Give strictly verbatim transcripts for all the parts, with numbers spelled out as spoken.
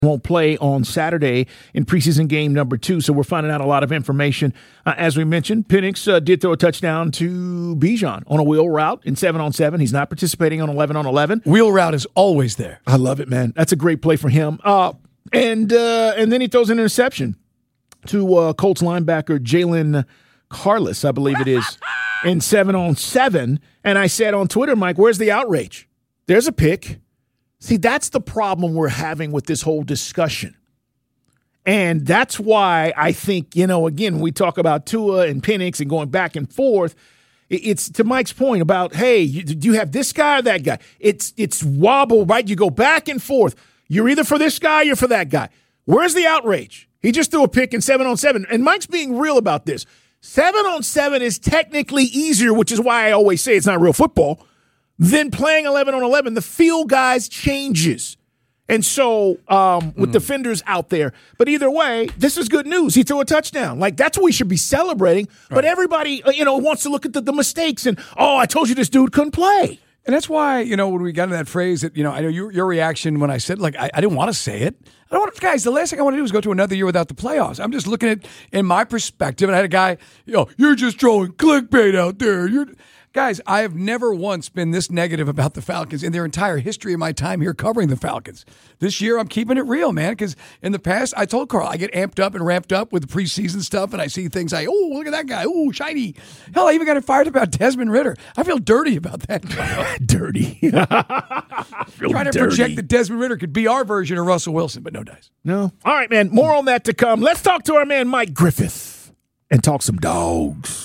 won't play on Saturday in preseason game number two. So we're finding out a lot of information. Uh, as we mentioned, Penix uh, did throw a touchdown to Bijan on a wheel route in seven on seven. He's not participating on eleven on eleven. Wheel route is always there. I love it, man. That's a great play for him. Uh, and uh, and then he throws an interception to uh, Colts linebacker Jalen Carlos, I believe it is, in seven on seven. And I said on Twitter, Mike, where's the outrage? There's a pick. See, that's the problem we're having with this whole discussion. And that's why I think, you know, again, we talk about Tua and Penix and going back and forth. It's to Mike's point about, hey, you, do you have this guy or that guy? It's it's wobble, right? You go back and forth. You're either for this guy or you're for that guy. Where's the outrage? He just threw a pick in seven on seven. And Mike's being real about this. Seven on seven is technically easier, which is why I always say it's not real football, than playing eleven on eleven. The feel, guys, changes. And so um, with mm. defenders out there. But either way, this is good news. He threw a touchdown. Like, that's what we should be celebrating. Right. But everybody, you know, wants to look at the, the mistakes and, oh, I told you this dude couldn't play. And that's why, you know, when we got into that phrase that, you know, I know your, your reaction when I said, like, I, I didn't want to say it. I don't want to, guys, the last thing I want to do is go to another year without the playoffs. I'm just looking at in my perspective, and I had a guy, you know, you're just throwing clickbait out there. You're Guys, I have never once been this negative about the Falcons in their entire history of my time here covering the Falcons. This year, I'm keeping it real, man, because in the past, I told Carl, I get amped up and ramped up with the preseason stuff, and I see things like, oh, look at that guy. Oh, shiny. Hell, I even got fired about Desmond Ritter. I feel dirty about that guy. Dirty. Trying to dirty. project that Desmond Ritter could be our version of Russell Wilson, but no dice. No. All right, man, more on that to come. Let's talk to our man, Mike Griffith, and talk some dogs.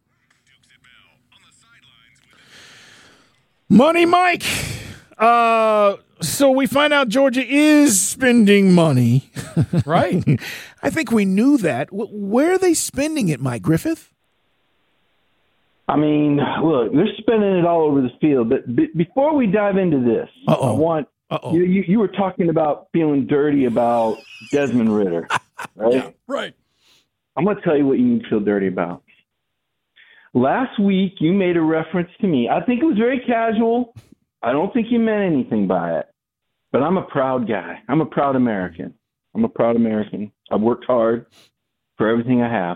Money Mike. Uh, so we find out Georgia is spending money. Right. I think we knew that. Where are they spending it, Mike Griffith? I mean, look, they're spending it all over the field. But b- before we dive into this, Uh-oh. I want Uh-oh. you, you, you were talking about feeling dirty about Desmond Ritter, right? Yeah, right. I'm going to tell you what you need to feel dirty about. Last week, you made a reference to me. I think it was very casual. I don't think you meant anything by it. But I'm a proud guy. I'm a proud American. I'm a proud American. I've worked hard for everything I have.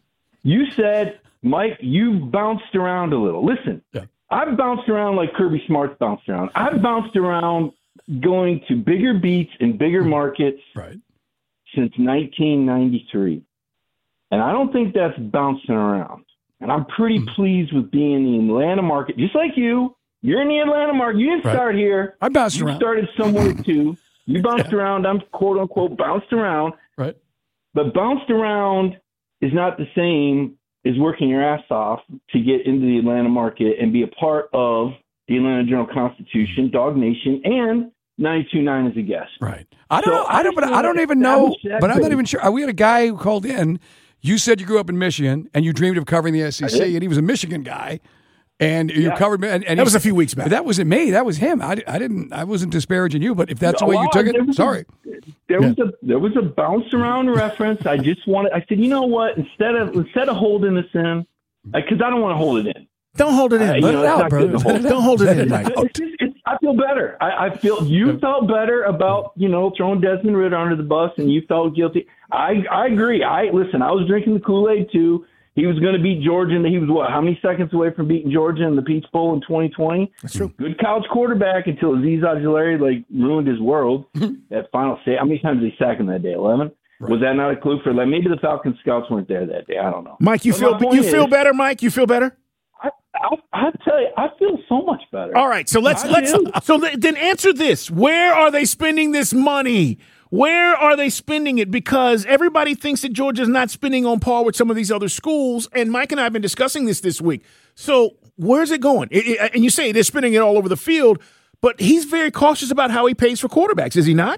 You said, Mike, you bounced around a little. Listen, yeah. I've bounced around like Kirby Smart's bounced around. I've bounced around going to bigger beats and bigger markets right. since nineteen ninety-three. And I don't think that's bouncing around. And I'm pretty pleased with being in the Atlanta market, just like you. You're in the Atlanta market. You didn't right. start here. I bounced you around. You started somewhere, too. You bounced yeah. around. I'm, quote-unquote, bounced around. Right. But bounced around is not the same as working your ass off to get into the Atlanta market and be a part of the Atlanta Journal-Constitution, Dog Nation, and ninety-two point nine as a guest. Right. I don't so know. I don't, but I don't even know. But I'm not even sure. We had a guy who called in. You said you grew up in Michigan and you dreamed of covering the S E C, and he was a Michigan guy, and you yeah. covered. And, and that was a few weeks back. That wasn't me. That was him. I, I didn't. I wasn't disparaging you, but if that's no, the way you took it, sorry. A, there yeah. was a there was a bounce around reference. I just wanted. I said, you know what? Instead of instead of holding this in, because I don't want to hold it in. Don't hold it in. Uh, Let know, it out, bro. Don't hold it in, Mike. It's just, it's, I feel better. I, I feel you felt better about you know throwing Desmond Ritter under the bus, and you felt guilty. I I agree. I listen. I was drinking the Kool-Aid too. He was going to beat Georgia, and he was what? How many seconds away from beating Georgia in the Peach Bowl in twenty twenty? That's true. Good college quarterback until Azeez Ojulari like ruined his world. That final say. How many times did he sack him that day? Eleven. Right. Was that not a clue for? Like maybe the Falcons scouts weren't there that day. I don't know. Mike, you but feel you is, feel better, Mike? You feel better? I, I, I tell you, I feel so much better. All right, so let's I let's do. so then answer this: where are they spending this money? Where are they spending it? Because everybody thinks that Georgia's not spending on par with some of these other schools, and Mike and I have been discussing this this week. So where's it going? It, it, and you say they're spending it all over the field, but he's very cautious about how he pays for quarterbacks, is he not?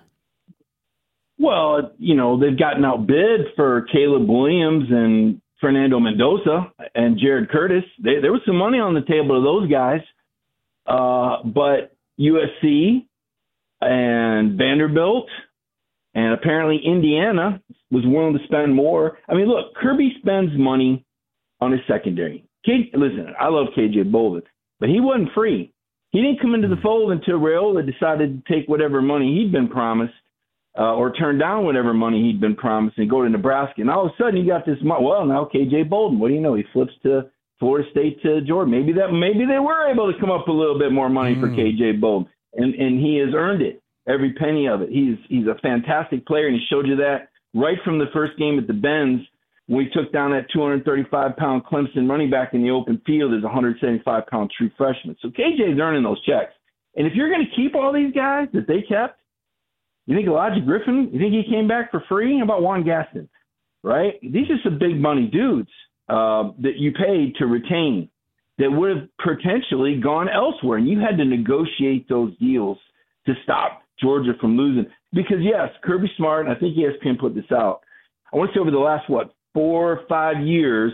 Well, you know, they've gotten outbid for Caleb Williams and Fernando Mendoza and Jared Curtis. They, there was some money on the table of those guys, uh, but U S C and Vanderbilt and apparently Indiana was willing to spend more. I mean, look, Kirby spends money on his secondary. K, listen, I love K J Bolden, but he wasn't free. He didn't come into the fold until Raiola decided to take whatever money he'd been promised uh, or turn down whatever money he'd been promised and go to Nebraska. And all of a sudden, you got this. Well, now K J Bolden. What do you know? He flips to Florida State to Georgia. Maybe that. Maybe they were able to come up with a little bit more money mm. for K J Bolden, and and he has earned it, every penny of it. He's he's a fantastic player, and he showed you that right from the first game at the Benz. We took down that two hundred thirty-five pound Clemson running back in the open field as a one hundred seventy-five pound true freshman. So K J's earning those checks. And if you're going to keep all these guys that they kept, you think Elijah Griffin, you think he came back for free? How about Juan Gaston, right? These are some big money dudes uh, that you paid to retain that would have potentially gone elsewhere. And you had to negotiate those deals to stop Georgia from losing. Because, yes, Kirby Smart, and I think E S P N put this out, I want to say over the last, what, four or five years,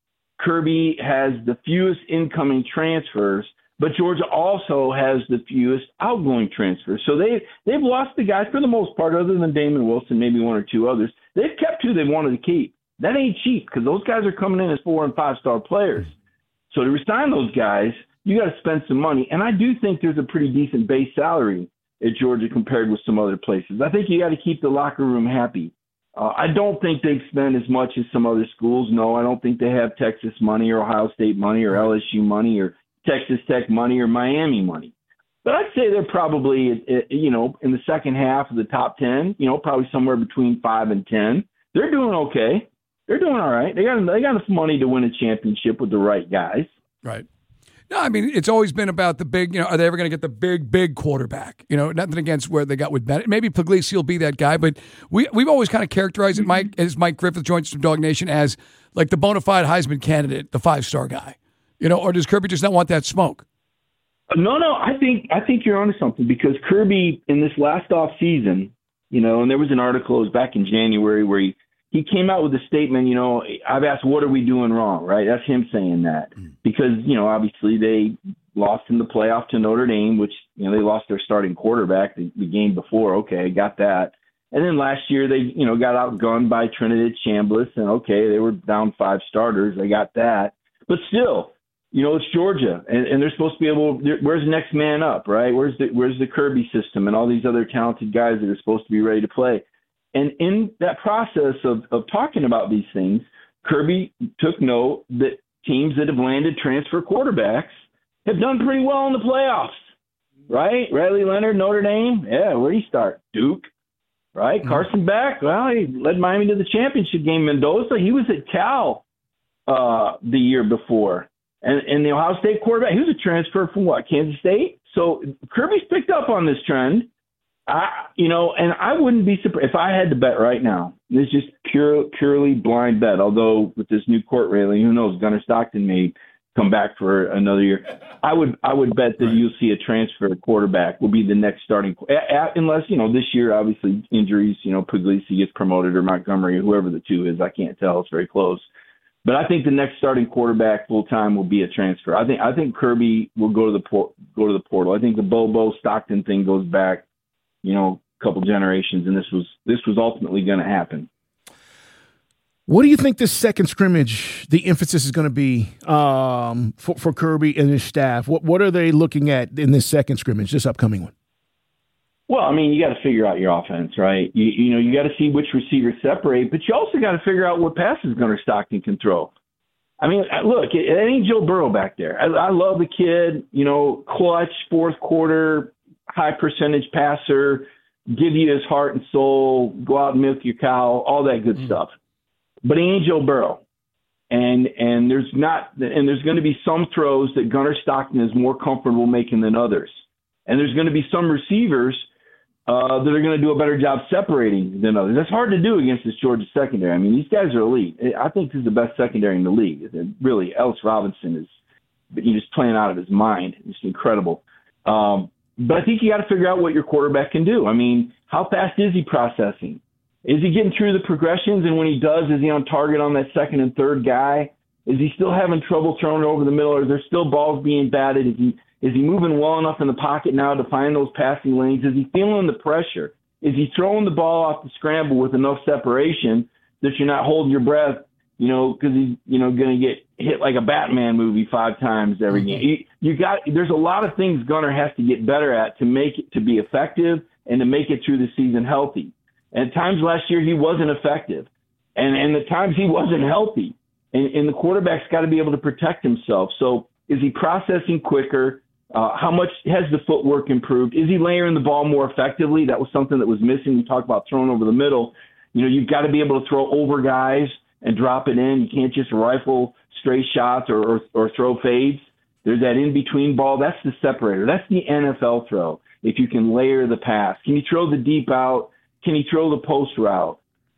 Kirby has the fewest incoming transfers, but Georgia also has the fewest outgoing transfers. So they, they've lost the guys for the most part, other than Damon Wilson, maybe one or two others. They've kept who they wanted to keep. That ain't cheap because those guys are coming in as four- and five-star players. So to resign those guys, you got to spend some money. And I do think there's a pretty decent base salary at Georgia compared with some other places. I think you got to keep the locker room happy. Uh, I don't think they spend as much as some other schools. No, I don't think they have Texas money or Ohio State money or L S U money or Texas Tech money or Miami money. But I'd say they're probably, you know, in the second half of the top ten, you know, probably somewhere between five and ten. They're doing okay. They're doing all right. They got, they got enough money to win a championship with the right guys. Right. No, I mean, it's always been about the big, you know, are they ever going to get the big, big quarterback? You know, nothing against where they got with Bennett. Maybe Puglisi will be that guy, but we, we've always kind of characterized it, Mike, as Mike Griffith joins from Dog Nation, as like the bona fide Heisman candidate, the five-star guy. You know, or does Kirby just not want that smoke? No, no, I think I think you're onto something because Kirby in this last off season, you know, and there was an article, it was back in January, where he, he came out with a statement, you know, I've asked, what are we doing wrong, right? That's him saying that because, you know, obviously they lost in the playoff to Notre Dame, which, you know, they lost their starting quarterback the, the game before. Okay, got that. And then last year they, you know, got outgunned by Trinidad Chambliss, and okay, they were down five starters. They got that. But still, you know, it's Georgia, and, and they're supposed to be able – where's the next man up, right? Where's the where's the Kirby system and all these other talented guys that are supposed to be ready to play? And in that process of, of talking about these things, Kirby took note that teams that have landed transfer quarterbacks have done pretty well in the playoffs, right? Riley Leonard, Notre Dame, yeah, where'd he start? Duke, right? Mm-hmm. Carson Beck, well, he led Miami to the championship game. Mendoza, he was at Cal uh, the year before. And, and the Ohio State quarterback, he was a transfer from what, Kansas State? So Kirby's picked up on this trend. I, you know, and I wouldn't be surprised if I had to bet right now. This is just pure, purely blind bet. Although with this new court railing, who knows? Gunnar Stockton may come back for another year. I would, I would bet that right. You'll see a transfer quarterback will be the next starting, unless you know this year obviously injuries. You know, Puglisi gets promoted or Montgomery or whoever the two is. I can't tell. It's very close. But I think the next starting quarterback full time will be a transfer. I think I think Kirby will go to the por- go to the portal. I think the Bobo Stockton thing goes back, you know, a couple generations, and this was this was ultimately going to happen. What do you think this second scrimmage, the emphasis is going to be um, for for Kirby and his staff? What what are they looking at in this second scrimmage, this upcoming one? Well, I mean, you got to figure out your offense, right? You, you know, you got to see which receivers separate, but you also got to figure out what passes Gunnar Stockton can throw. I mean, look, it, it ain't Joe Burrow back there. I, I love the kid, you know, clutch, fourth quarter, high percentage passer, give you his heart and soul, go out and milk your cow, all that good mm-hmm. stuff. But he ain't Joe Burrow. And and there's not and there's going to be some throws that Gunnar Stockton is more comfortable making than others. And there's going to be some receivers Uh, that are going to do a better job separating than others. That's hard to do against this Georgia secondary. I mean, these guys are elite. I think this is the best secondary in the league. And really, Ellis Robinson is he's just playing out of his mind. It's incredible. Um, but I think you got to figure out what your quarterback can do. I mean, how fast is he processing? Is he getting through the progressions? And when he does, is he on target on that second and third guy? Is he still having trouble throwing it over the middle? Or is there still balls being batted? Is he Is he moving well enough in the pocket now to find those passing lanes? Is he feeling the pressure? Is he throwing the ball off the scramble with enough separation that you're not holding your breath, you know, because he's, you know, going to get hit like a Batman movie five times every game? You, you got, there's a lot of things Gunnar has to get better at to make it, to be effective and to make it through the season healthy. And at times last year he wasn't effective. And, and at times he wasn't healthy. And, and the quarterback's got to be able to protect himself. So is he processing quicker? Uh, how much has the footwork improved? Is he layering the ball more effectively? That was something that was missing. We talked about throwing over the middle. You know, you've got to be able to throw over guys and drop it in. You can't just rifle straight shots or, or, or throw fades. There's that in-between ball. That's the separator. That's the N F L throw, if you can layer the pass. Can you throw the deep out? Can he throw the post route?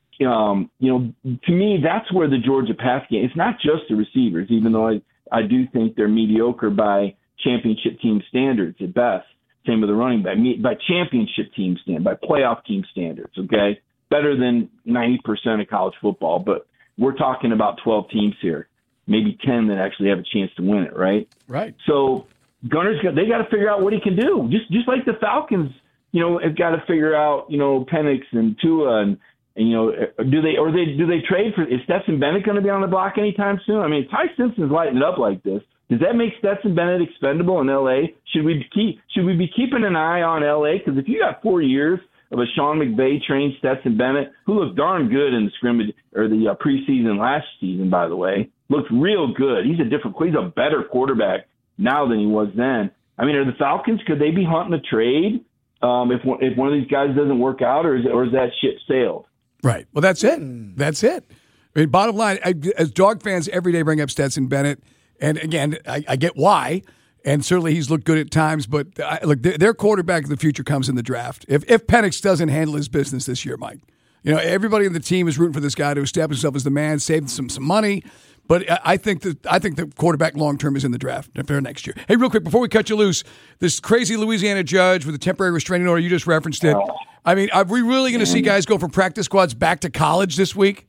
Um, you know, to me, that's where the Georgia pass game, it's not just the receivers, even though I, I do think they're mediocre by championship team standards at best. Same with the running back, by championship team standards, by playoff team standards, okay? Better than ninety percent of college football, but we're talking about twelve teams here, maybe ten that actually have a chance to win it, right? Right. So Gunner's got, they got to figure out what he can do. Just just like the Falcons, you know, have got to figure out, you know, Penix and Tua and, and you know, do they or they do they trade for? Is Stetson Bennett going to be on the block anytime soon? I mean, Ty Simpson's lighting it up like this. Does that make Stetson Bennett expendable in L A? Should we keep should we be keeping an eye on L A? Because if you got four years of a Sean McVay trained Stetson Bennett, who looked darn good in the scrimmage or the uh, preseason last season, by the way, looked real good. He's a different, he's a better quarterback now than he was then. I mean, are the Falcons, could they be hunting a trade um, if if one of these guys doesn't work out, or is or is that ship sailed? Right. Well, that's it. That's it. I mean, bottom line, I, as dog fans every day bring up Stetson Bennett, and again, I, I get why. And certainly he's looked good at times, but uh, look, their, their quarterback of the future comes in the draft. If if Penix doesn't handle his business this year, Mike, you know, everybody on the team is rooting for this guy to establish himself as the man, save some some money. But I think that I think the quarterback long term is in the draft for next year. Hey, real quick before we cut you loose, this crazy Louisiana judge with a temporary restraining order, you just referenced it. I mean, are we really going to see guys go from practice squads back to college this week?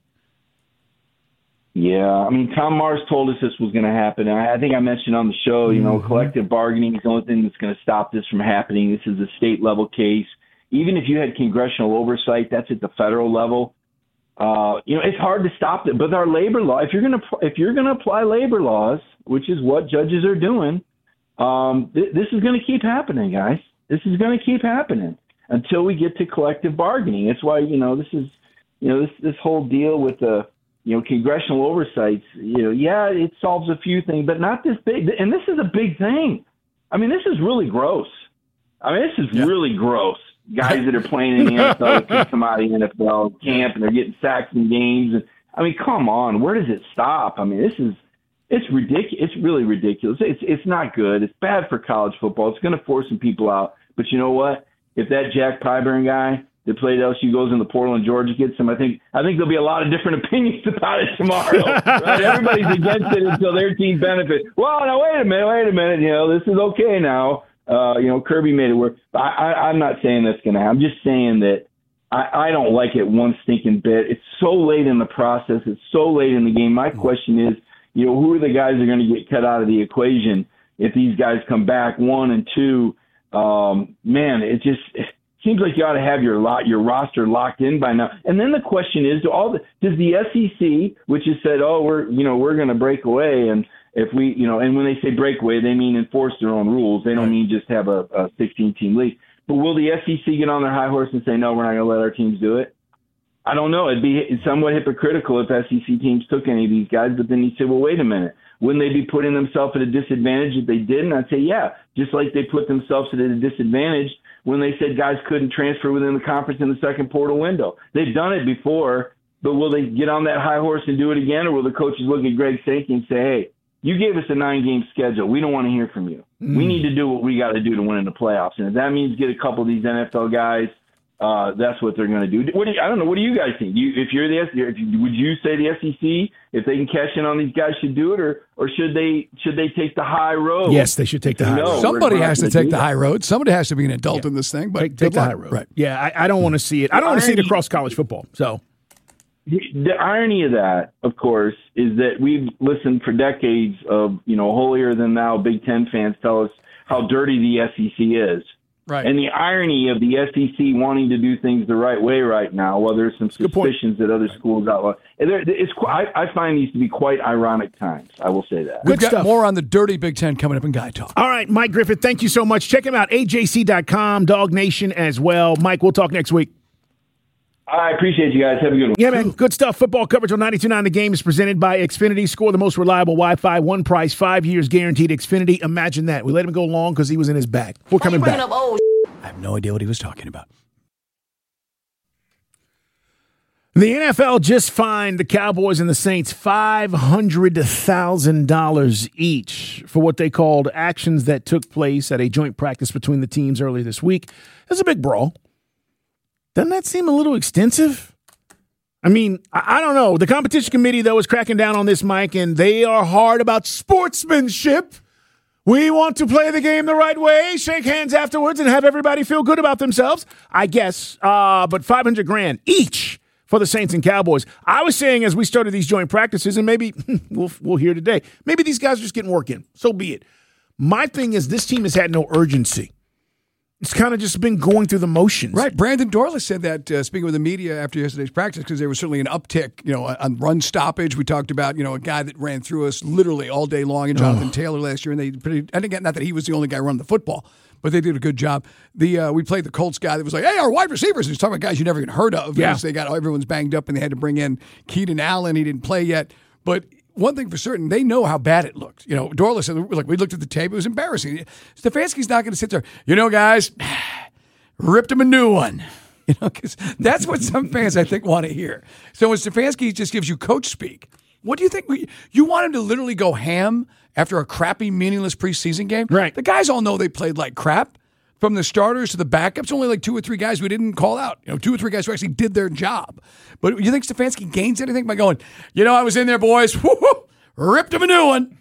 Yeah, I mean, Tom Mars told us this was going to happen. I, I think I mentioned on the show, you know, mm-hmm. collective bargaining is the only thing that's going to stop this from happening. This is a state-level case. Even if you had congressional oversight, that's at the federal level. Uh, you know, it's hard to stop it. But our labor law, if you're going to if you're going to apply labor laws, which is what judges are doing, um, th- this is going to keep happening, guys. This is going to keep happening until we get to collective bargaining. That's why, you know, this is, you know, this this whole deal with the You know, congressional oversights, you know, yeah, it solves a few things, but not this big. And this is a big thing. I mean, this is really gross. I mean, this is yeah. really gross. Guys that are playing in the N F L that come out of the N F L camp and they're getting sacks in games. And I mean, come on, where does it stop? I mean, this is it's ridiculous. It's really ridiculous. It's it's not good. It's bad for college football. It's going to force some people out. But you know what? If that Jack Pyburn guy that played L S U goes in the portal and Georgia gets him, I think I think there'll be a lot of different opinions about it tomorrow. Right? Everybody's against it until their team benefits. Well, now wait a minute, wait a minute. You know, this is okay now. Uh, you know, Kirby made it work. I, I, I'm not saying that's going to happen. I'm just saying that I, I don't like it one stinking bit. It's so late in the process. It's so late in the game. My question is, you know, who are the guys that are going to get cut out of the equation if these guys come back? One and two, um, man, it just it seems like you ought to have your lot, your roster locked in by now. And then the question is, do all the, does the S E C, which has said, oh, we're you know we're going to break away, and if we you know, and when they say break away, they mean enforce their own rules. They don't mean just have a, a sixteen-team league. But will the S E C get on their high horse and say, no, we're not going to let our teams do it? I don't know. It'd be somewhat hypocritical if S E C teams took any of these guys, but then you say, well, wait a minute. Wouldn't they be putting themselves at a disadvantage if they did? And I'd say, yeah, just like they put themselves at a disadvantage when they said guys couldn't transfer within the conference in the second portal window. They've done it before, but will they get on that high horse and do it again, or will the coaches look at Greg Sankey and say, hey, you gave us a nine-game schedule. We don't want to hear from you. Mm. We need to do what we got to do to win in the playoffs. And if that means get a couple of these N F L guys, uh, that's what they're going to do. What do you, I don't know. What do you guys think? You, if you're the if you, would you say the S E C, if they can cash in on these guys, should do it, or or should they should they take the high road? Yes, they should take the high road. Somebody has to take the high road. Somebody has to be an adult yeah. in this thing. But take, take the high road. Right. Yeah, I, I don't want to see it. I don't want to see it across college football. So. The, the irony of that, of course, is that we've listened for decades of, you know, holier than thou Big Ten fans tell us how dirty the S E C is. Right. And the irony of the S E C wanting to do things the right way right now, while there's some suspicions that other schools outlaw. It's, I, I find these to be quite ironic times. I will say that. We've Good got stuff. More on the dirty Big Ten coming up in Guy Talk. All right, Mike Griffith, thank you so much. Check him out, A J C dot com, Dog Nation as well. Mike, we'll talk next week. I appreciate you guys. Have a good one. Yeah, man. Good stuff. Football coverage on ninety-two point nine The Game is presented by Xfinity. Score the most reliable Wi-Fi. One price, five years guaranteed. Xfinity. Imagine that. We let him go long because he was in his bag. We're coming back. Up old I have no idea what he was talking about. The N F L just fined the Cowboys and the Saints five hundred thousand dollars each for what they called actions that took place at a joint practice between the teams earlier this week. It's a big brawl. Doesn't that seem a little extensive? I mean, I, I don't know. The competition committee, though, is cracking down on this, Mike, and they are hard about sportsmanship. We want to play the game the right way, shake hands afterwards, and have everybody feel good about themselves, I guess. Uh, but five hundred grand each for the Saints and Cowboys. I was saying as we started these joint practices, and maybe we'll, we'll hear today, maybe these guys are just getting work in. So be it. My thing is this team has had no urgency. It's kind of just been going through the motions. Right. Brandon Dorless said that, uh, speaking with the media after yesterday's practice, because there was certainly an uptick, you know, on run stoppage. We talked about, you know, a guy that ran through us literally all day long, and Jonathan oh. Taylor last year. And they pretty, and again, not that he was the only guy running the football, but they did a good job. The uh, we played the Colts guy that was like, hey, our wide receivers. He's talking about guys you never even heard of. Yeah. Because they got, everyone's banged up, and they had to bring in Keenan Allen. He didn't play yet. But one thing for certain, they know how bad it looked. You know, Dorless said, like, we looked at the tape. It was embarrassing. Stefanski's not going to sit there. You know, guys, ripped him a new one. You know, because that's what some fans, I think, want to hear. So when Stefanski just gives you coach speak, what do you think? We, you want him to literally go ham after a crappy, meaningless preseason game? Right. The guys all know they played like crap. From the starters to the backups, only like two or three guys we didn't call out. You know, two or three guys who actually did their job. But you think Stefanski gains anything by going, you know, I was in there, boys, woo-hoo, ripped him a new one.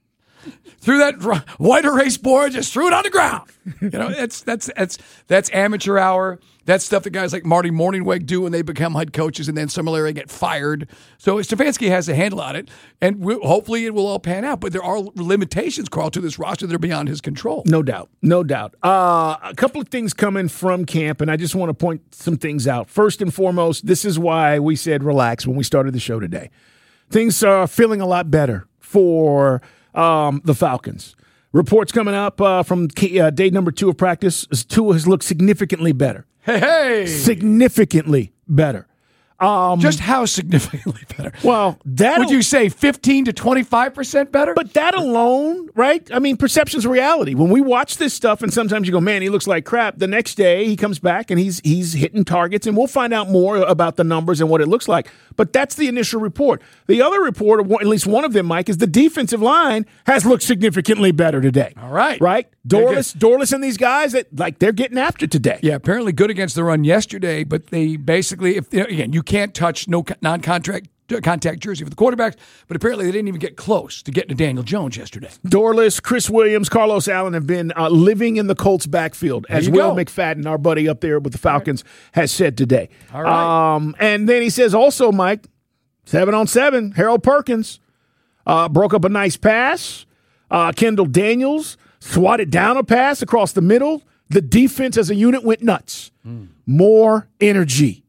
Threw that white erase board, just threw it on the ground. You know, that's that's that's that's amateur hour. That's stuff that guys like Marty Morningweg do when they become head coaches, and then similarly get fired. So Stefanski has a handle on it, and we'll, hopefully it will all pan out. But there are limitations, Carl, to this roster that are beyond his control. No doubt, no doubt. Uh, a couple of things coming from camp, and I just want to point some things out. First and foremost, this is why we said relax when we started the show today. Things are feeling a lot better for um, the Falcons. Reports coming up uh, from uh, day number two of practice. Tua has looked significantly better. Hey, hey. Significantly better. Um, Just how significantly better? Well, that would you say fifteen to twenty-five percent better? But that alone, right? I mean, perception's reality. When we watch this stuff and sometimes you go, man, he looks like crap. The next day he comes back and he's he's hitting targets, and we'll find out more about the numbers and what it looks like. But that's the initial report. The other report, or at least one of them, Mike, is the defensive line has looked significantly better today. All right. Right? Dorless, Dorless and these guys, that like they're getting after today. Yeah, apparently good against the run yesterday, but they basically, if you know, again, you can't touch no non-contract contact jersey for the quarterbacks, but apparently they didn't even get close to getting to Daniel Jones yesterday. Dorless, Chris Williams, Carlos Allen have been uh, living in the Colts backfield, as Will go. McFadden, our buddy up there with the Falcons, right. has said today. All right. Um, and then he says also, Mike, seven on seven, Harold Perkins uh, broke up a nice pass. Uh, Kendall Daniels swatted down a pass across the middle. The defense as a unit went nuts. Mm. More energy.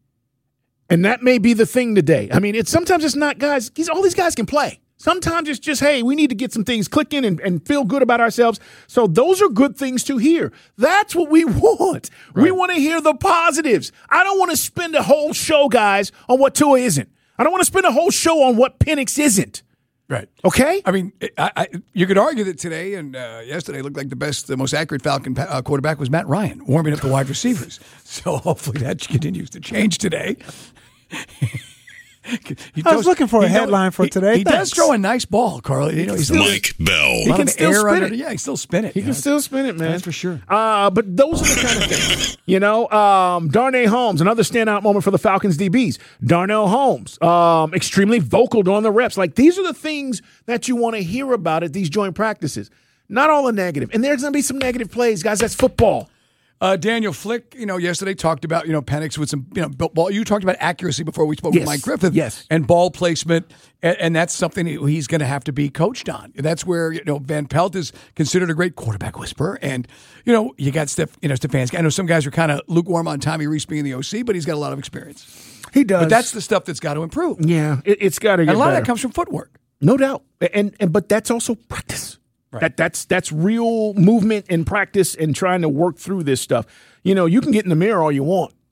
And that may be the thing today. I mean, it's sometimes it's not guys. These, all these guys can play. Sometimes it's just, hey, we need to get some things clicking and, and feel good about ourselves. So those are good things to hear. That's what we want. Right. We want to hear the positives. I don't want to spend a whole show, guys, on what Tua isn't. I don't want to spend a whole show on what Penix isn't. Right. Okay? I mean, I, I, you could argue that today and uh, yesterday looked like the best, the most accurate Falcon uh, quarterback was Matt Ryan, warming up the wide receivers. So hopefully that continues to change today. He I was looking for a headline know, for today. He, he does throw a nice ball, Carl. You know, he's still, Mike Bell. He can still spin it. Yeah, he still spin it. He can know? still spin it, man. That's for sure. Uh, but those are the kind of things. You know, um, Darnay Holmes, another standout moment for the Falcons D Bs. Darnell Holmes, um, extremely vocal during the reps. Like, these are the things that you want to hear about at these joint practices. Not all the negative. And there's going to be some negative plays, guys. That's football. Uh, Daniel Flick, you know, yesterday talked about, you know, Penix with some, you know, ball. You talked about accuracy before we spoke yes. with Mike Griffith. Yes. And ball placement. And, and that's something he's going to have to be coached on. That's where, you know, Van Pelt is considered a great quarterback whisperer. And, you know, you got Steph, you know, Stefanski. I know some guys are kind of lukewarm on Tommy Rees being the O C, but he's got a lot of experience. He does. But that's the stuff that's got to improve. Yeah, it, it's got to get And a lot better. of that comes from footwork. No doubt. And, and But that's also practice. Right. That that's that's real movement and practice and trying to work through this stuff. You know, you can get in the mirror all you want.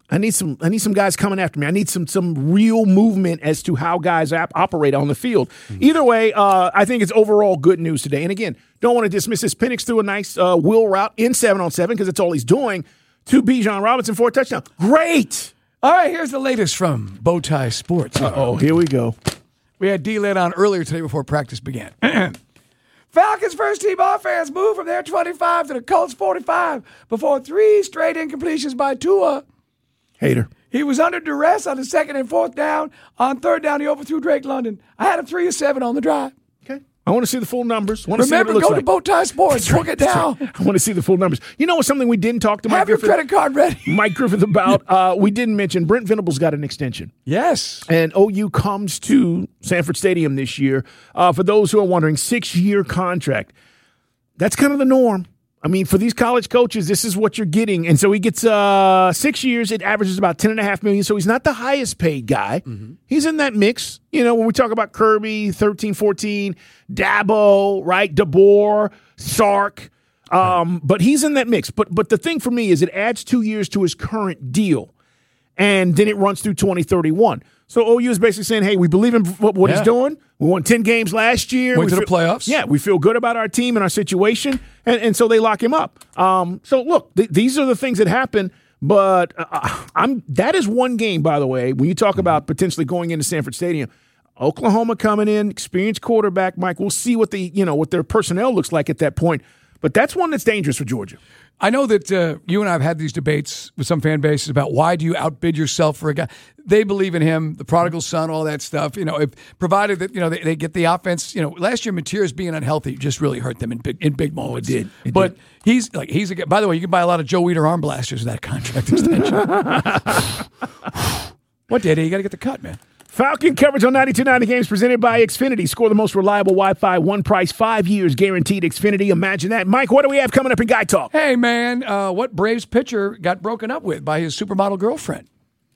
I need some. I need some guys coming after me. I need some some real movement as to how guys ap- operate on the field. Mm-hmm. Either way, uh, I think it's overall good news today. And again, don't want to dismiss this. Penix threw a nice uh, wheel route in seven on seven because it's all he's doing to Bijan Robinson for a touchdown. Great. All right, here's the latest from Bowtie Sports. Oh, here we go. We had D-Led on earlier today before practice began. Falcons first team offense moved from their twenty-five to the Colts forty-five before three straight incompletions by Tua. Hater. He was under duress on the second and fourth down. On third down, he overthrew Drake London. I had him three of seven on the drive. Okay. I want to see the full numbers. Want to Remember, see what it go looks to like. Bowtie Sports. Book it down. Right. I want to see the full numbers. You know what's something we didn't talk to Mike Have your Griffith, credit card ready. Mike Griffith about? Uh, we didn't mention Brent Venables got an extension. Yes. And O U comes to Sanford Stadium this year. Uh, for those who are wondering, six-year contract. That's kind of the norm. I mean, for these college coaches, this is what you're getting. And so he gets uh, six years. It averages about ten point five million dollars. So he's not the highest paid guy. Mm-hmm. He's in that mix. You know, when we talk about Kirby, thirteen, fourteen, Dabo, right, DeBoer, Sark. Um, right. But he's in that mix. But but the thing for me is it adds two years to his current deal. And then it runs through twenty thirty-one. So O U is basically saying, hey, we believe in what, what yeah. he's doing. We won ten games last year. Went we to feel, the playoffs. Yeah, we feel good about our team and our situation. And, and so they lock him up. Um, so, look, th- these are the things that happen. But uh, I'm that is one game, by the way, when you talk about potentially going into Sanford Stadium. Oklahoma coming in, experienced quarterback, Mike. We'll see what the you know what their personnel looks like at that point. But that's one that's dangerous for Georgia. I know that uh, you and I have had these debates with some fan bases about why do you outbid yourself for a guy. They believe in him, the prodigal son, all that stuff. You know, if provided that you know they, they get the offense. You know, last year Mateers being unhealthy just really hurt them in big in big moments. Oh, it did. It but did. he's like he's a. By the way, you can buy a lot of Joe Weider arm blasters with that contract extension. What did he? You got to get the cut, man. Falcon coverage on ninety-two point nine Games presented by Xfinity. Score the most reliable Wi-Fi, one price, five years guaranteed. Xfinity, imagine that. Mike, what do we have coming up in Guy Talk? Hey, man, uh, what Braves pitcher got broken up with by his supermodel girlfriend?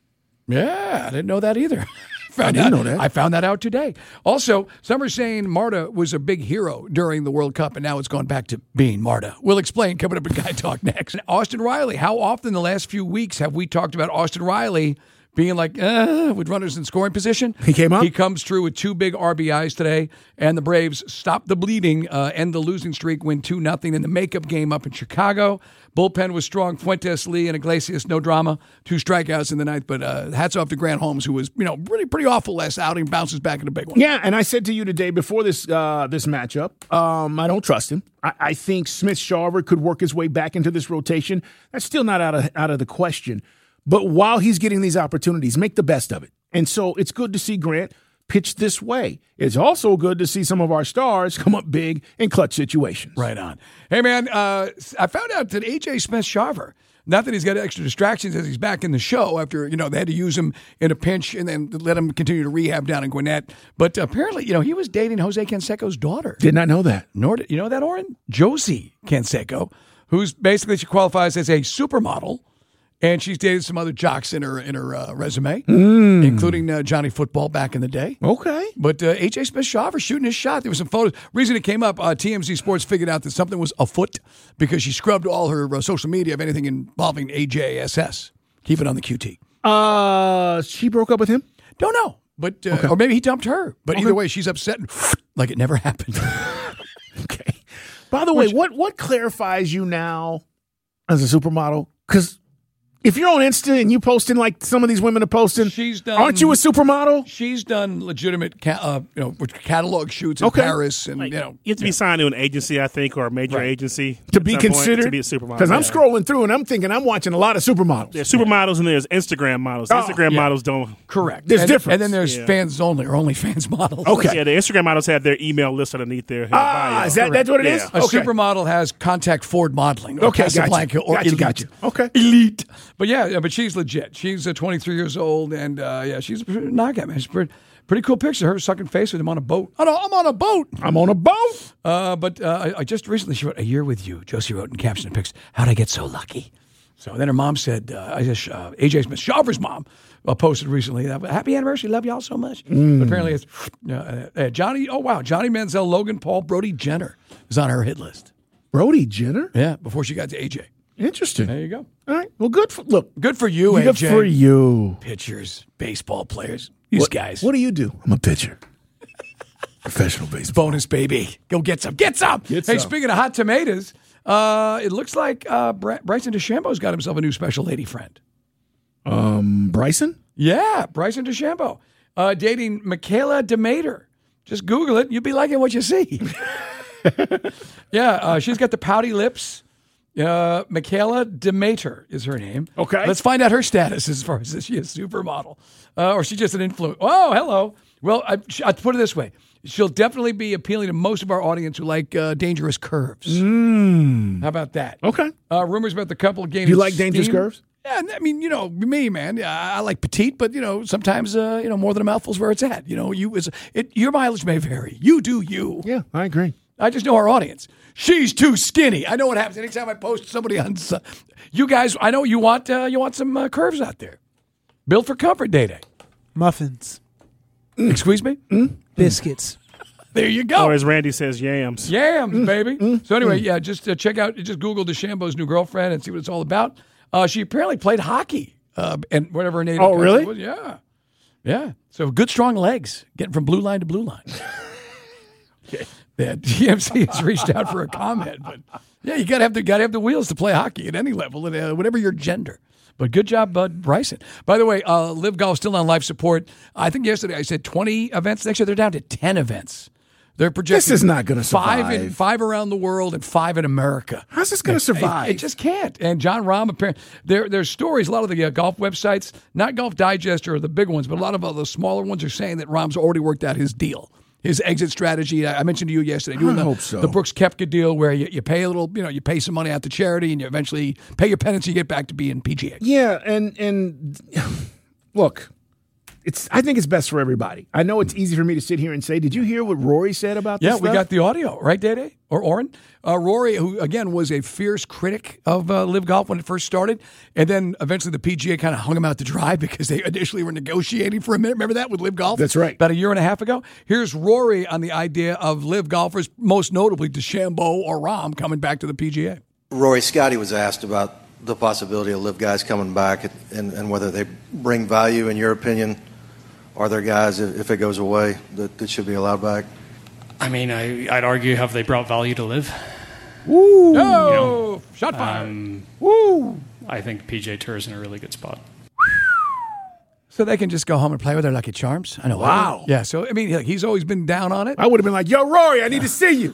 Yeah, I didn't know that either. I didn't know that. I found that out today. Also, some are saying Marta was a big hero during the World Cup, and now it's gone back to being Marta. We'll explain coming up in Guy Talk next. Austin Riley. How often the last few weeks have we talked about Austin Riley being like, uh, with runners in scoring position? He came up. He comes through with two big R B Is today, and the Braves stop the bleeding, uh, end the losing streak, win two nothing in the makeup game up in Chicago. Bullpen was strong. Fuentes, Lee, and Iglesias, no drama. Two strikeouts in the ninth, but uh, hats off to Grant Holmes, who was, you know, really pretty awful last outing, bounces back in a big one. Yeah, and I said to you today before this uh, this matchup, um, I don't trust him. I, I think Smith-Shawver could work his way back into this rotation. That's still not out of out of the question. But while he's getting these opportunities, make the best of it. And so it's good to see Grant pitch this way. It's also good to see some of our stars come up big in clutch situations. Right on. Hey, man, uh, I found out that A J Smith-Shawver, not that he's got extra distractions as he's back in the show after, you know, they had to use him in a pinch and then let him continue to rehab down in Gwinnett. But apparently, you know, he was dating Jose Canseco's daughter. Did not know that. Nor did, you know that, Oren? Josie Canseco, who's basically, she qualifies as a supermodel. And she's dated some other jocks in her in her uh, resume, mm. including uh, Johnny Football back in the day. Okay. But uh, A J Smith-Shawver shooting his shot. There were some photos. Reason it came up, uh, T M Z Sports figured out that something was afoot because she scrubbed all her uh, social media of anything involving A J S S. Keep it on the Q T. Uh, she broke up with him? Don't know. But uh, okay. Or maybe he dumped her. But okay. either way, she's upset like it never happened. Okay. By the way, Which, what, what clarifies you now as a supermodel? Because if you're on Insta and you posting like some of these women are posting, she's done, aren't you a supermodel? She's done legitimate, ca- uh, you know, catalog shoots in okay. Paris, and like, you know, you have to yeah. be signed to an agency, I think, or a major right. agency to be considered point, to be a supermodel. Because I'm yeah. scrolling through and I'm thinking I'm watching a lot of supermodels. There's supermodels and there's Instagram models. Oh, Instagram yeah. models don't. Correct. There's and, difference. And then there's yeah. fans only or only fans models. Okay. Yeah, the Instagram models have their email list underneath their Ah, bio. is that that's what it is? Yeah. A okay. supermodel has contact Ford modeling. Or Okay, Casablanca gotcha. or Gotcha, elite. gotcha. Okay. Elite. But yeah, yeah, but she's legit. She's uh, twenty-three years old, and uh, yeah, she's a knockout, man. She's pretty, pretty cool picture. Her sucking face with him on a boat. Oh, no, I'm on a boat. I'm on a boat. Uh, but uh, I, I just recently, she wrote, "A year with you." Josie wrote in caption and pics, "How'd I get so lucky?" So then her mom said, uh, I guess uh, A J Smith-Shawver's mom uh, posted recently, "Happy anniversary, love y'all so much." Mm. But apparently it's uh, uh, Johnny, oh wow, Johnny Manziel, Logan Paul, Brody Jenner is on her hit list. Brody Jenner? Yeah, before she got to A J. Interesting. There you go. All right. Well, good for look. Good for you, Good A J. for you. Pitchers, baseball players, these What, guys. What do you do? I'm a pitcher. Professional baseball. Bonus, baby. Go get some. Get some. Get hey, some. speaking of hot tomatoes, uh, it looks like uh, Br- Bryson DeChambeau's got himself a new special lady friend. Um, Bryson? Yeah, Bryson DeChambeau. Uh, dating Michaela DeMater. Just Google it. You'll be liking what you see. yeah, uh, she's got the pouty lips. Uh, Michaela DeMater is her name. Okay. Let's find out her status as far as is she a supermodel uh, or she's just an influencer. Oh, hello. Well, I, I'll put it this way. She'll definitely be appealing to most of our audience who like uh, dangerous curves. Mm. How about that? Okay. Uh, rumors about the couple gaining Do you like dangerous steam. curves? Yeah, I mean, you know, me, man. Yeah, I like petite, but you know, sometimes uh, you know more than a mouthful's where it's at. You know, you is it. Your mileage may vary. You do you. Yeah, I agree. I just know our audience. She's too skinny. I know what happens anytime I post somebody on. You guys, I know you want uh, you want some uh, curves out there. Built for comfort, Day Day. Muffins. Mm. Excuse me. Mm? Biscuits. There you go. Or as Randy says, yams. Yams, Mm. baby. So anyway, yeah, just uh, check out, just Google DeChambeau's new girlfriend and see what it's all about. Uh, she apparently played hockey uh, and whatever her native Oh, country really? was. Yeah. Yeah. So good, strong legs, getting from blue line to blue line. Yeah, G M C has reached out for a comment, but yeah, you gotta have the gotta have the wheels to play hockey at any level, and uh, whatever your gender. But good job, Bud Bryson. By the way, uh, Live Golf still on life support. I think yesterday I said twenty events. Next year they're down to ten events. They're projecting This is not gonna five in, survive. five around the world and five in America. How's this going to survive? It, it just can't. And John Rahm, apparently, there there's stories. A lot of the uh, golf websites, not Golf Digest or the big ones, but a lot of uh, the smaller ones are saying that Rahm's already worked out his deal. His exit strategy. I I mentioned to you yesterday, doing I the, hope so. the Brooks Koepka deal where you, you pay a little, you know, you pay some money out to charity and you eventually pay your penance and you get back to being P G A. Yeah, and and look, it's. I think it's best for everybody. I know it's easy for me to sit here and say, did you hear what Rory said about this Yeah, we stuff? got the audio, right, Day-Day? Or Oren? Uh, Rory, who, again, was a fierce critic of uh, Live Golf when it first started, and then eventually the P G A kind of hung him out to dry because they initially were negotiating for a minute. Remember that with Live Golf? That's right. About a year and a half ago. Here's Rory on the idea of Live golfers, most notably DeChambeau or Rahm, coming back to the P G A. Rory Scotty was asked about the possibility of Live guys coming back and, and whether they bring value, in your opinion. Are there guys, if it goes away, that, that should be allowed back? I mean, I, I'd argue, have they brought value to Live? Woo! No! You know, shot fired. Um, Woo! I think P J Tour is in a really good spot. So they can just go home and play with their Lucky Charms? I know. Wow. Yeah, so, I mean, he's always been down on it. I would have been like, yo, Rory, I need to see you.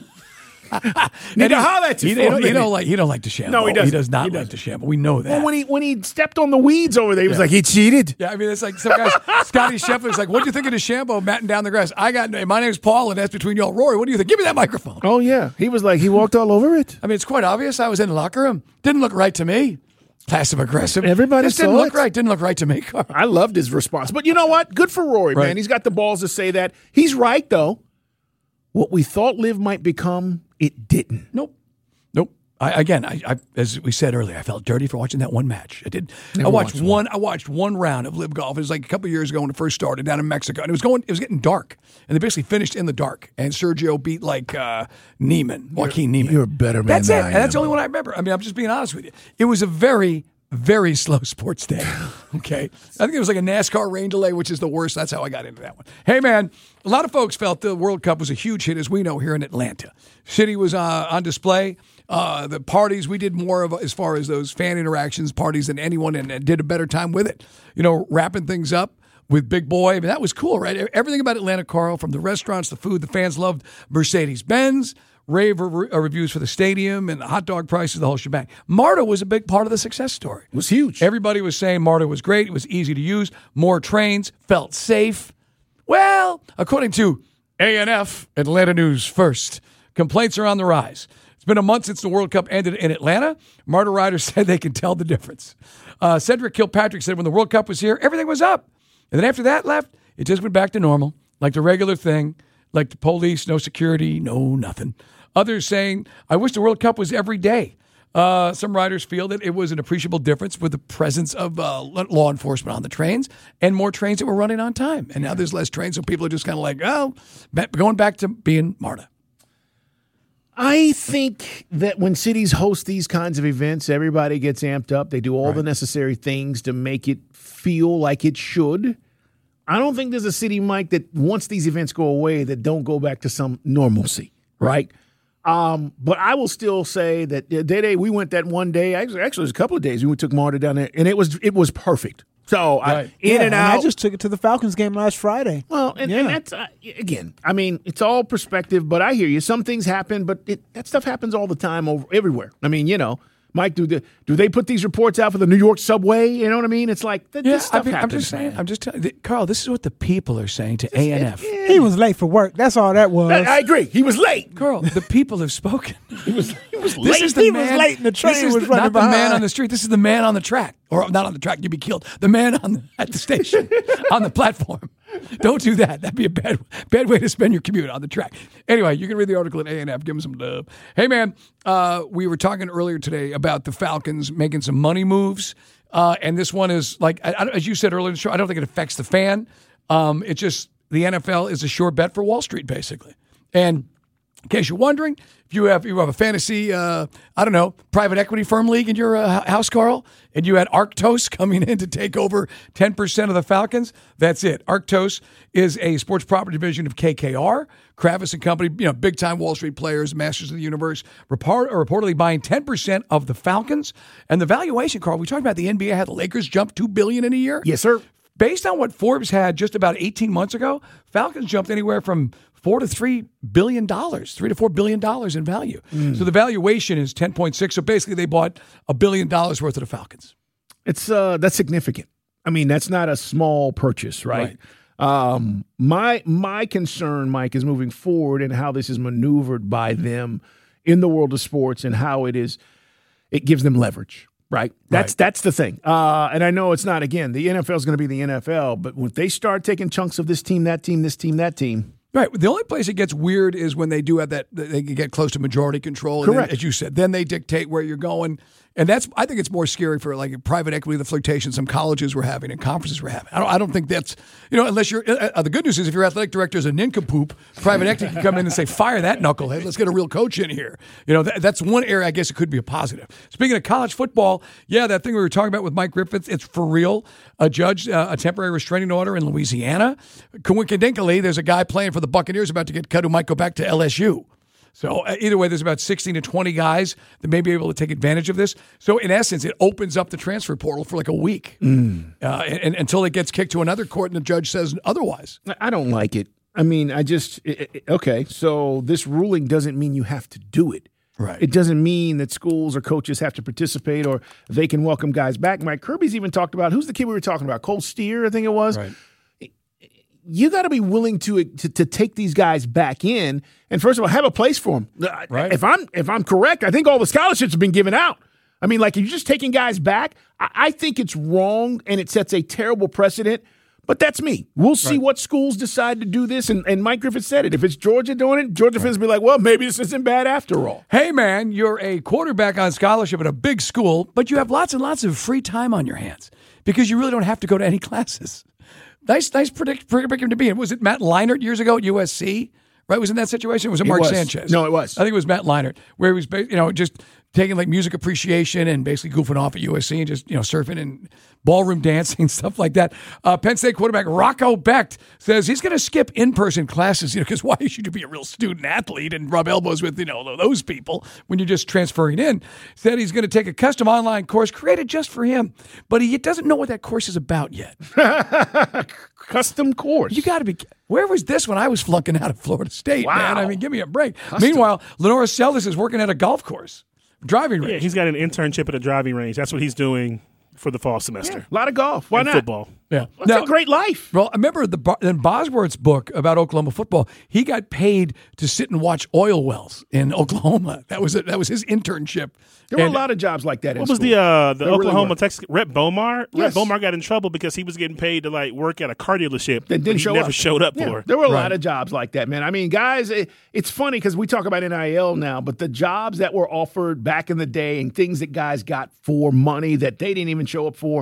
Need to holler at you He, for he, a don't, he minute. don't like he don't like DeChambeau. No, he doesn't. He does not He like doesn't. DeChambeau. We know that. Well, when he when he stepped on the weeds over there, he was Yeah. like, he cheated. Yeah, I mean, it's like some guys, Scotty Scheffler's like, what do you think of DeChambeau matting down the grass? I got, my name's Paul, and that's between y'all. Rory, what do you think? Give me that microphone. Oh, yeah. He was like, he walked all over it. I mean, it's quite obvious. I was in the locker room. Didn't look right to me. Passive aggressive. Everybody This didn't saw look it. right. Didn't look right to me. I loved his response. But you know what? Good for Rory, Right. man. He's got the balls to say that. He's right, though. What we thought Liv might become, it didn't. Nope. Nope. I, again, I, I, as we said earlier, I felt dirty for watching that one match. I did. Never I watched watched one. I watched one round of Live Golf. It was like a couple of years ago when it first started down in Mexico, and it was going. It was getting dark, and they basically finished in the dark. And Sergio beat like uh, Neiman, Joaquin Neiman. you're a better man That's than it. I And that's the am. only one I remember. I mean, I'm just being honest with you. It was a very, very slow sports day. Okay, I think it was like a NASCAR rain delay, which is the worst. That's how I got into that one. Hey, man, a lot of folks felt the World Cup was a huge hit, as we know, here in Atlanta. City was uh, on display. Uh, the parties, we did more of as far as those fan interactions parties than anyone, and, and did a better time with it. You know, wrapping things up with Big Boy. I mean, that was cool, right? Everything about Atlanta, Carl, from the restaurants, the food, the fans loved Mercedes-Benz, rave re- uh, reviews for the stadium, and the hot dog prices, the whole shebang. MARTA was a big part of the success story. It was huge. Everybody was saying MARTA was great. It was easy to use. More trains. Felt safe. Well, according to A N F, Atlanta News First, complaints are on the rise. It's been a month since the World Cup ended in Atlanta. MARTA riders said they can tell the difference. Uh, Cedric Kilpatrick said when the World Cup was here, everything was up. And then after that left, it just went back to normal, like the regular thing, like the police, no security, no nothing. Others saying, I wish the World Cup was every day. Uh, some riders feel that it was an appreciable difference with the presence of uh, law enforcement on the trains and more trains that were running on time. And now there's less trains, so people are just kind of like, oh, ba- going back to being MARTA. I think that when cities host these kinds of events, everybody gets amped up. They do all Right. the necessary things to make it feel like it should. I don't think there's a city, Mike, that once these events go away, that don't go back to some normalcy, right? Um, but I will still say that uh, Day Day, we went that one day. Actually, actually, it was a couple of days. We took Marta down there, and it was it was perfect. So I, Right. in Yeah, and out. I just took it to the Falcons game last Friday. Well, and, and that's, uh, again, I mean, it's all perspective, but I hear you. Some things happen, but it, that stuff happens all the time over everywhere. I mean, you know, Mike, do the, do they put these reports out for the New York subway? You know what I mean? It's like, th- Yeah, this stuff I mean, I'm happens. just saying. man. I'm just telling Carl. This is what the people are saying to A and F. He was late for work. That's all that was. I, I agree. He was late. Carl, the people have spoken. He was, he was This late. is the He man, was late and the train this is was the, running not the man behind. on the street. This is the man on the track, or not on the track. You'd be killed. The man on the, at the station, on the platform. Don't do that. That'd be a bad bad way to spend your commute on the track. Anyway, you can read the article at A and F. Give them some love. Hey, man, uh, we were talking earlier today about the Falcons making some money moves, uh, and this one is like, I, I, as you said earlier in the show, I don't think it affects the fan. Um, it's just the N F L is a sure bet for Wall Street, basically, and. In case you're wondering, if you have you have a fantasy, uh, I don't know, private equity firm league in your uh, house, Carl, and you had Arctos coming in to take over ten percent of the Falcons, that's it. Arctos is a sports property division of K K R. Kravis and company, you know, big-time Wall Street players, masters of the universe, report, are reportedly buying ten percent of the Falcons. And the valuation, Carl, we talked about the N B A, had the Lakers jump two billion dollars in a year. Yes, sir. Based on what Forbes had just about eighteen months ago, Falcons jumped anywhere from four to three billion dollars, three to four billion dollars in value. So the valuation is ten point six. So basically, they bought a billion dollars worth of the Falcons. It's uh, that's significant. I mean, that's not a small purchase, right? Um, my my concern, Mike, is moving forward and how this is maneuvered by them in the world of sports and how it is it gives them leverage. Right. That's Right. that's the thing. Uh, and I know it's not, again, the N F L is going to be the N F L, but when they start taking chunks of this team, that team, this team, that team. Right. The only place it gets weird is when they do have that, they can get close to majority control. And Correct. then, as you said, then they dictate where you're going. And that's, I think it's more scary for like private equity, the flirtation some colleges were having and conferences were having. I don't, I don't think that's, you know, unless you're, uh, the good news is if your athletic director is a nincompoop, private equity can come in and say, fire that knucklehead. Let's get a real coach in here. You know, that, that's one area I guess it could be a positive. Speaking of college football, yeah, that thing we were talking about with Mike Griffith, it's for real. A judge, uh, a temporary restraining order in Louisiana. Coincidentally, there's a guy playing for the Buccaneers about to get cut who might go back to L S U. So uh, either way, there's about sixteen to twenty guys that may be able to take advantage of this. So in essence, it opens up the transfer portal for like a week mm. uh, and, and, until it gets kicked to another court and the judge says otherwise. I don't like it. I mean, I just, it, it, okay, so this ruling doesn't mean you have to do it. Right. It doesn't mean that schools or coaches have to participate or they can welcome guys back. Mike Kirby's even talked about, who's the kid we were talking about? Cole Steer, I think it was. Right. You got to be willing to, to to take these guys back in, and first of all, have a place for them. Right. If I'm if I'm correct, I think all the scholarships have been given out. I mean, like if you're just taking guys back, I, I think it's wrong and it sets a terrible precedent. But that's me. We'll see Right. what schools decide to do this. And, and Mike Griffith said it. If it's Georgia doing it, Georgia fans will be like, well, maybe this isn't bad after all. Hey, man, you're a quarterback on scholarship at a big school, but you have lots and lots of free time on your hands because you really don't have to go to any classes. Nice, nice predict, predicament to be in. Was it Matt Leinart years ago at U S C? Right? Was in that situation? Or was it Mark was. Sanchez? No, it was. I think it was Matt Leinart, where he was, ba- you know, just taking like music appreciation and basically goofing off at U S C and just, you know, surfing and ballroom dancing, stuff like that. Uh, Penn State quarterback Rocco Becht says he's going to skip in-person classes, you know, because why should you be a real student athlete and rub elbows with, you know, those people when you're just transferring in? Said he's going to take a custom online course created just for him, but he doesn't know what that course is about yet. Custom course. You got to be. Where was this when I was flunking out of Florida State, Wow. man? I mean, give me a break. Meanwhile, Lenora Seldes is working at a golf course, driving range. Yeah, he's got an internship at a driving range. That's what he's doing for the fall semester. A lot of golf. Why And not? football. Yeah. That's Now- a great life. Well, I remember the in Bosworth's book about Oklahoma football. He got paid to sit and watch oil wells in Oklahoma. That was a, that was his internship. There were And- a lot of jobs like that in What was school. the uh, the There really Oklahoma were. Texas Rep Bomar? Yes. Rep Bomar got in trouble because he was getting paid to like work at a car dealership That that didn't he show never up. showed up Yeah, for. there were a Right. lot of jobs like that, man. I mean, guys, it, it's funny because we talk about N I L now, but the jobs that were offered back in the day and things that guys got for money that they didn't even show up for,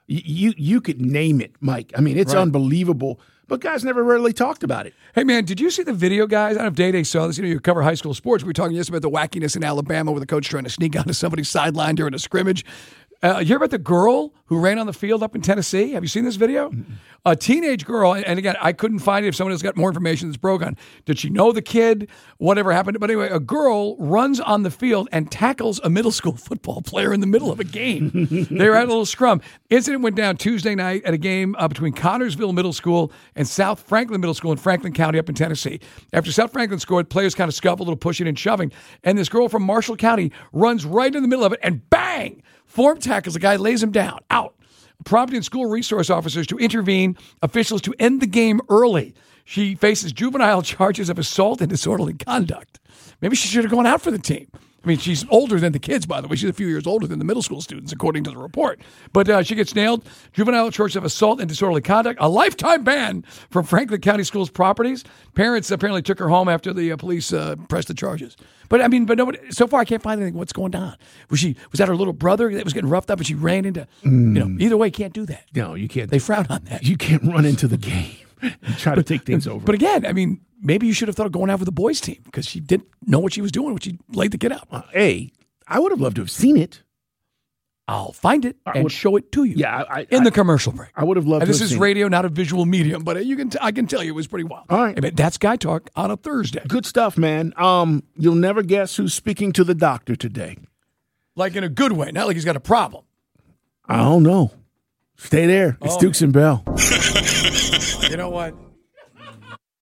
Y- You you could name it, Mike. I mean, it's Right. unbelievable. But guys never really talked about it. Hey, man, did you see the video, guys? I don't know if Day-Day saw this. You know, you cover high school sports. We were talking yesterday about the wackiness in Alabama where the coach trying to sneak onto somebody's sideline during a scrimmage. Uh, you hear about the girl who ran on the field up in Tennessee? Have you seen this video? Mm-hmm. A teenage girl, and again, I couldn't find it. If someone has got more information that's broken, did she know the kid? Whatever happened. But anyway, a girl runs on the field and tackles a middle school football player in the middle of a game. They were at a little scrum. Incident went down Tuesday night at a game uh, between Connorsville Middle School and South Franklin Middle School in Franklin County up in Tennessee. After South Franklin scored, players kind of scuffled, a little pushing and shoving, and this girl from Marshall County runs right in the middle of it and bang! Form tackles the guy, lays him down, out. Prompting school resource officers to intervene, officials to end the game early. She faces juvenile charges of assault and disorderly conduct. Maybe she should have gone out for the team. I mean, she's older than the kids, by the way. She's a few years older than the middle school students, according to the report. But uh, she gets nailed. Juvenile charge of assault and disorderly conduct. A lifetime ban from Franklin County Schools properties. Parents apparently took her home after the uh, police uh, pressed the charges. But I mean, but nobody. So far, I can't find anything. What's going on? Was she? Was that her little brother that was getting roughed up, and she ran into? Mm. You know, either way, can't do that. No, you can't. They frown on that. You can't run into the game and try to take things over. But again, I mean, maybe you should have thought of going out with the boys' team because she didn't know what she was doing when she laid the kid out. Uh, hey, I would have loved to have seen it. I'll find it and would, show it to you. Yeah, I, I, in the I, commercial break. I would have loved. And to this have is seen radio, it. not a visual medium, but you can. T- I can tell you it was pretty wild. All right, I mean, that's Guy Talk on a Thursday. Good stuff, man. Um, you'll never guess who's speaking to the doctor today. Like in a good way, not like he's got a problem. I don't know. Stay there. It's oh, Dukes and Bell. You know what?